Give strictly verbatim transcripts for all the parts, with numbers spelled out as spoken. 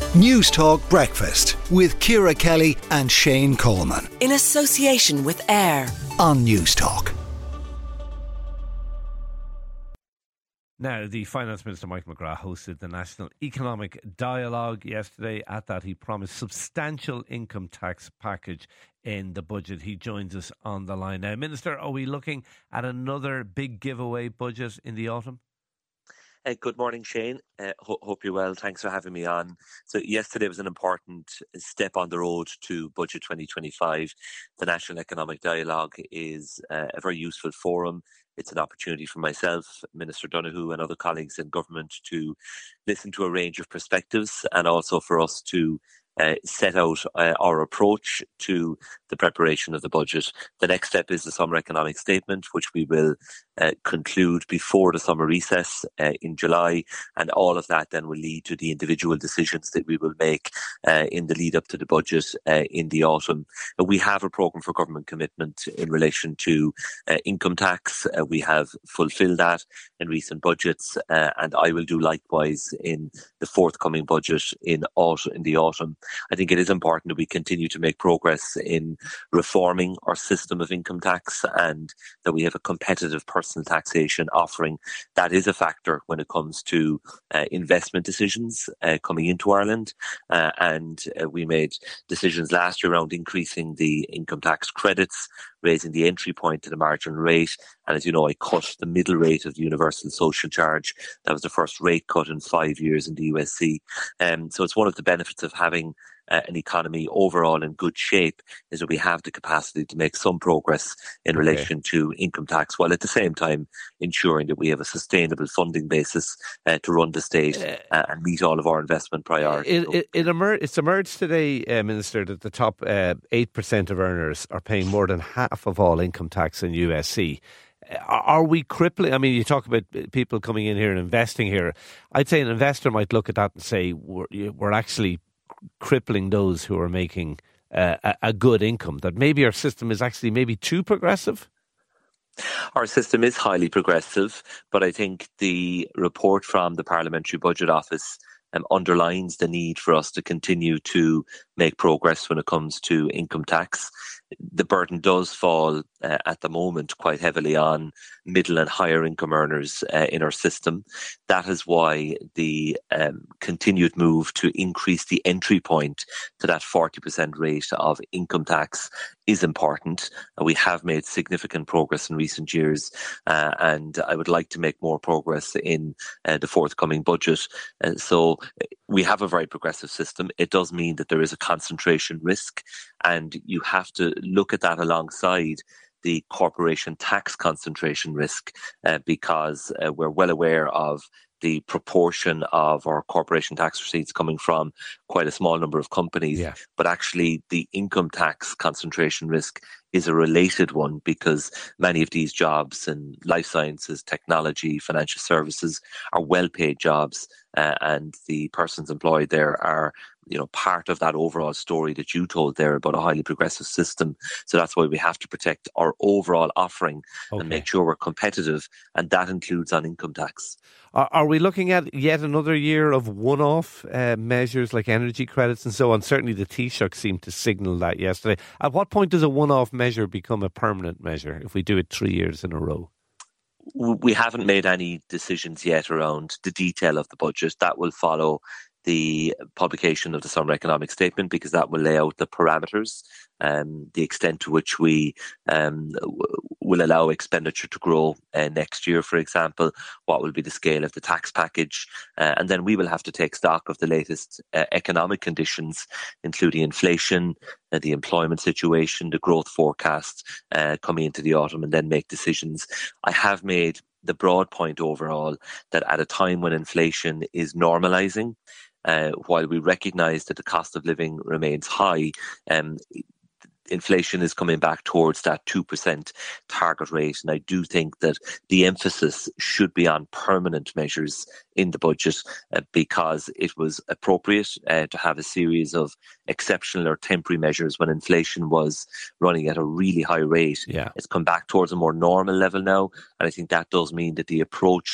News Talk Breakfast with Ciara Kelly and Shane Coleman. In association with AIR on News Talk. Now, the Finance Minister, Mike McGrath, hosted the National Economic Dialogue yesterday. At that, he promised substantial income tax package in the budget. He joins us on the line now. Minister, are we looking at another big giveaway budget in the autumn? Uh, good morning, Shane. Uh, ho- hope you're well. Thanks for having me on. So yesterday was an important step on the road to Budget twenty twenty-five. The National Economic Dialogue is uh, a very useful forum. It's an opportunity for myself, Minister Donoghue and other colleagues in government to listen to a range of perspectives, and also for us to Uh, set out uh, our approach to the preparation of the budget. The next step is the summer economic statement, which we will uh, conclude before the summer recess uh, in July, and all of that then will lead to the individual decisions that we will make uh, in the lead up to the budget uh, in the autumn. Uh, we have a programme for government commitment in relation to uh, income tax. Uh, we have fulfilled that in recent budgets, uh, and I will do likewise in the forthcoming budget in, autumn, in the autumn. I think it is important that we continue to make progress in reforming our system of income tax, and that we have a competitive personal taxation offering. That is a factor when it comes to uh, investment decisions uh, coming into Ireland. Uh, and uh, we made decisions last year around increasing the income tax credits, raising the entry point to the marginal rate. And as you know, I cut the middle rate of the universal social charge. That was the first rate cut in five years in the U S C. Um, so it's one of the benefits of having uh, an economy overall in good shape, is that we have the capacity to make some progress in Okay. relation to income tax, while at the same time ensuring that we have a sustainable funding basis uh, to run the state uh, and meet all of our investment priorities. It, it, it emer- it's emerged today, uh, Minister, that the top uh, eight percent of earners are paying more than half of all income tax in U S C. Are are we crippling? I mean, you talk about people coming in here and investing here. I'd say an investor might look at that and say, we're, we're actually crippling those who are making uh, a, a good income, that maybe our system is actually maybe too progressive? Our system is highly progressive, but I think the report from the Parliamentary Budget Office um, underlines the need for us to continue to make progress when it comes to income tax. The burden does fall uh, at the moment quite heavily on middle and higher income earners uh, in our system. That is why the um, continued move to increase the entry point to that forty percent rate of income tax is important. Uh, we have made significant progress in recent years, uh, and I would like to make more progress in uh, the forthcoming budget. Uh, so we have a very progressive system. It does mean that there is a concentration risk, and you have to look at that alongside the corporation tax concentration risk, uh, because uh, we're well aware of the proportion of our corporation tax receipts coming from quite a small number of companies. Yeah. But actually the income tax concentration risk is a related one, because many of these jobs in life sciences, technology, financial services are well-paid jobs, uh, and the persons employed there are, you know, part of that overall story that you told there about a highly progressive system. So that's why we have to protect our overall offering Okay. and make sure we're competitive, and that includes on income tax. Are, are we looking at yet another year of one-off uh, measures like energy credits and so on? Certainly the Taoiseach seemed to signal that yesterday. At what point does a one-off measure become a permanent measure if we do it three years in a row? We haven't made any decisions yet around the detail of the budget. That will follow the publication of the summer economic statement, because that will lay out the parameters, um, the extent to which we um, w- will allow expenditure to grow uh, next year, for example, what will be the scale of the tax package. Uh, and then we will have to take stock of the latest uh, economic conditions, including inflation, uh, the employment situation, the growth forecasts uh, coming into the autumn, and then make decisions. I have made the broad point overall that at a time when inflation is normalising, uh, while we recognise that the cost of living remains high, um, inflation is coming back towards that two percent target rate. And I do think that the emphasis should be on permanent measures in the budget, uh, because it was appropriate uh, to have a series of exceptional or temporary measures when inflation was running at a really high rate. Yeah. It's come back towards a more normal level now. And I think that does mean that the approach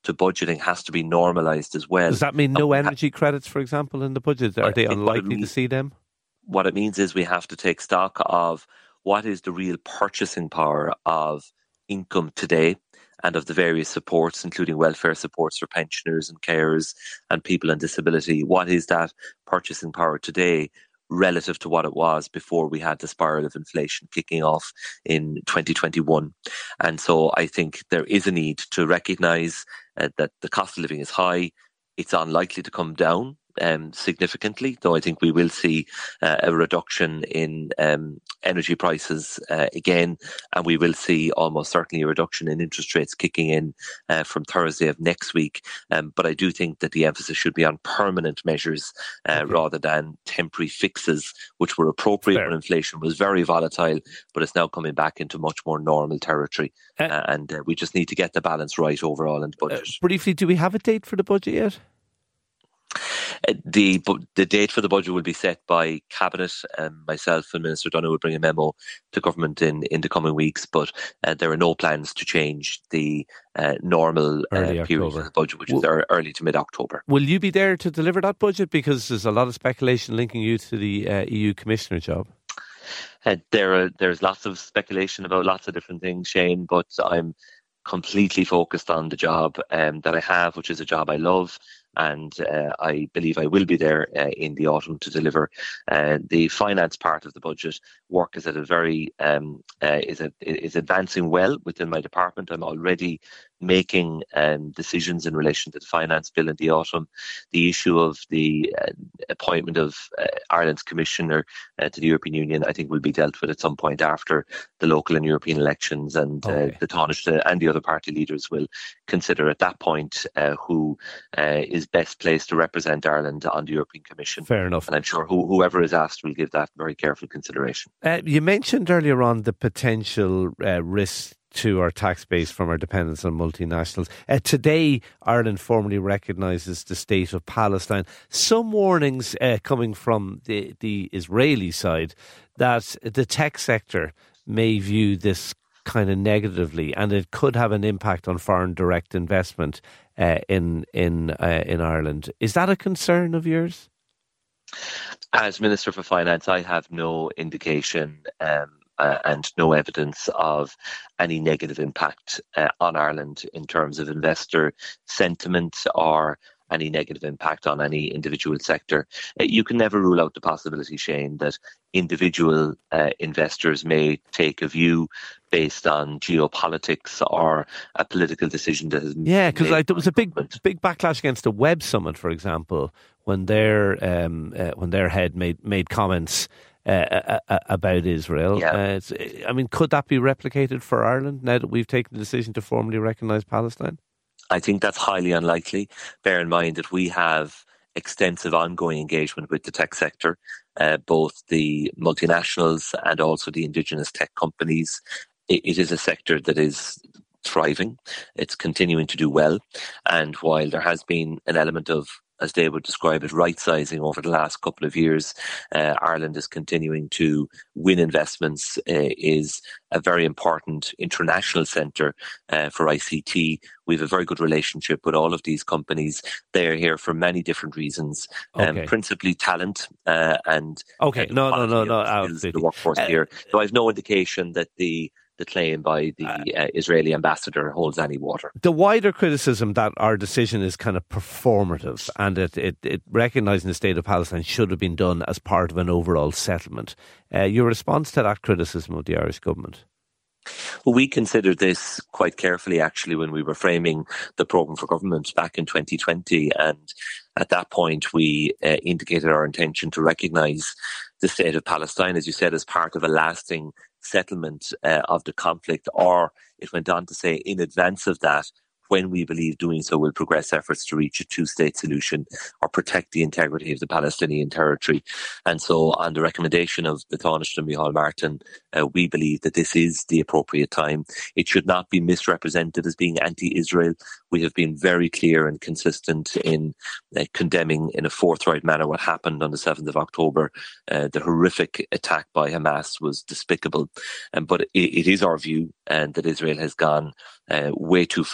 to budgeting has to be normalised as well. Does that mean no energy credits, for example, in the budget? Are they unlikely means, to see them? What it means is we have to take stock of what is the real purchasing power of income today and of the various supports, including welfare supports for pensioners and carers and people on disability. What is that purchasing power today relative to what it was before we had the spiral of inflation kicking off in twenty twenty-one? And so I think there is a need to recognise uh, that the cost of living is high. It's unlikely to come down um, significantly, though I think we will see uh, a reduction in um, energy prices uh, again, and we will see almost certainly a reduction in interest rates kicking in uh, from Thursday of next week. Um, but I do think that the emphasis should be on permanent measures uh, okay. rather than temporary fixes, which were appropriate Fair. when inflation was very volatile, but it's now coming back into much more normal territory. Uh, uh, and uh, we just need to get the balance right overall in the budget. Uh, briefly, do we have a date for the budget yet? Uh, the the date for the budget will be set by Cabinet. Um, myself and Minister Donoghue will bring a memo to government in, in the coming weeks, but uh, there are no plans to change the uh, normal uh, period of the budget, which will, is early to mid-October. Will you be there to deliver that budget? Because there's a lot of speculation linking you to the uh, E U Commissioner job. Uh, there are, there's lots of speculation about lots of different things, Shane, but I'm completely focused on the job um, that I have, which is a job I love. And uh, I believe I will be there uh, in the autumn to deliver uh, the finance part of the budget. Work is at a very um, uh, is a, is advancing well within my department. I'm already making um, decisions in relation to the finance bill in the autumn. The issue of the uh, appointment of uh, Ireland's commissioner uh, to the European Union, I think, will be dealt with at some point after the local and European elections, and okay. uh, the Taoiseach and the other party leaders will consider at that point uh, who uh, is best placed to represent Ireland on the European Commission. Fair enough. And I'm sure who, whoever is asked will give that very careful consideration. Uh, you mentioned earlier on the potential uh, risks to our tax base from our dependence on multinationals. Uh, today, Ireland formally recognises the state of Palestine. Some warnings uh, coming from the, the Israeli side that the tech sector may view this kind of negatively, and it could have an impact on foreign direct investment uh, in in uh, in Ireland. Is that a concern of yours? As Minister for Finance, I have no indication um, uh, and no evidence of any negative impact uh, on Ireland in terms of investor sentiment or any negative impact on any individual sector. Uh, you can never rule out the possibility, Shane, that individual uh, investors may take a view based on geopolitics or a political decision that has been yeah, because like, there was a big, government. big backlash against the Web Summit, for example, when their um, uh, when their head made made comments uh, uh, about Israel. Yeah. Uh, it's, I mean, could that be replicated for Ireland now that we've taken the decision to formally recognise Palestine? I think that's highly unlikely. Bear in mind that we have extensive ongoing engagement with the tech sector, uh, both the multinationals and also the indigenous tech companies. It, it is a sector that is thriving. It's continuing to do well. And while there has been an element of, as they would describe it, right-sizing over the last couple of years, uh, Ireland is continuing to win investments, uh, is a very important international centre uh, for I C T. We have a very good relationship with all of these companies. They are here for many different reasons, um, okay. principally talent uh, and okay, uh, no, no, no, no, the workforce uh, here. So I have no indication that the the claim by the uh, Israeli ambassador holds any water. The wider criticism that our decision is kind of performative and it, it, it recognising the state of Palestine should have been done as part of an overall settlement. Uh, your response to that criticism of the Irish government? Well, we considered this quite carefully, actually, when we were framing the programme for government back in twenty twenty. And at that point, we uh, indicated our intention to recognise the state of Palestine, as you said, as part of a lasting settlement uh, of the conflict, or it went on to say in advance of that, when we believe doing so will progress efforts to reach a two-state solution or protect the integrity of the Palestinian territory. And so on the recommendation of the Taoiseach and Micheál Martin, uh, we believe that this is the appropriate time. It should not be misrepresented as being anti-Israel. We have been very clear and consistent in uh, condemning in a forthright manner what happened on the seventh of October. Uh, the horrific attack by Hamas was despicable. Um, but it, it is our view uh, that Israel has gone uh, way too far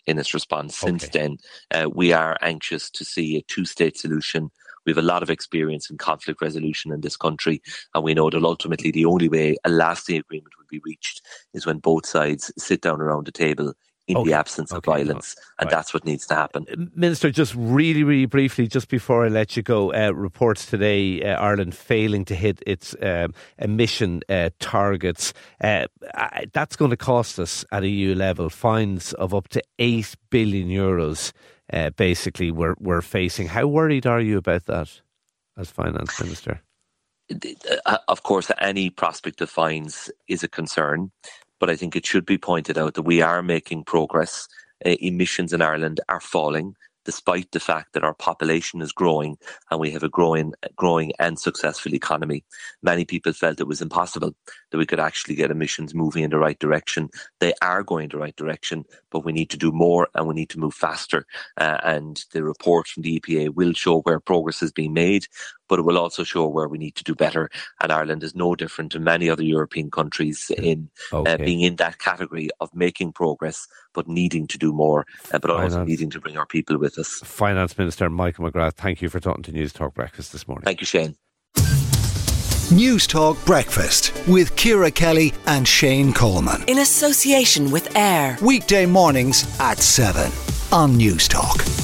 in its response. Since Okay. then, uh, we are anxious to see a two-state solution. We have a lot of experience in conflict resolution in this country, and we know that ultimately the only way a lasting agreement will be reached is when both sides sit down around the table in Okay. the absence of Okay. violence, and Right. that's what needs to happen. Minister, just really, really briefly, just before I let you go, uh, reports today, uh, Ireland failing to hit its um, emission uh, targets. Uh, that's going to cost us at E U level fines of up to eight billion euros, uh, basically, we're, we're facing. How worried are you about that as Finance Minister? Of course, any prospect of fines is a concern, but I think it should be pointed out that we are making progress. Uh, emissions in Ireland are falling, despite the fact that our population is growing and we have a growing, growing and successful economy. Many people felt it was impossible that we could actually get emissions moving in the right direction. They are going in the right direction, but we need to do more and we need to move faster. Uh, and the report from the E P A will show where progress is being made, but it will also show where we need to do better. And Ireland is no different to many other European countries in Okay. uh, being in that category of making progress, but needing to do more, uh, but also Finance. needing to bring our people with us. Finance Minister Michael McGrath, thank you for talking to News Talk Breakfast this morning. Thank you, Shane. News Talk Breakfast with Ciara Kelly and Shane Coleman. In association with AIR. Weekday mornings at seven on News Talk.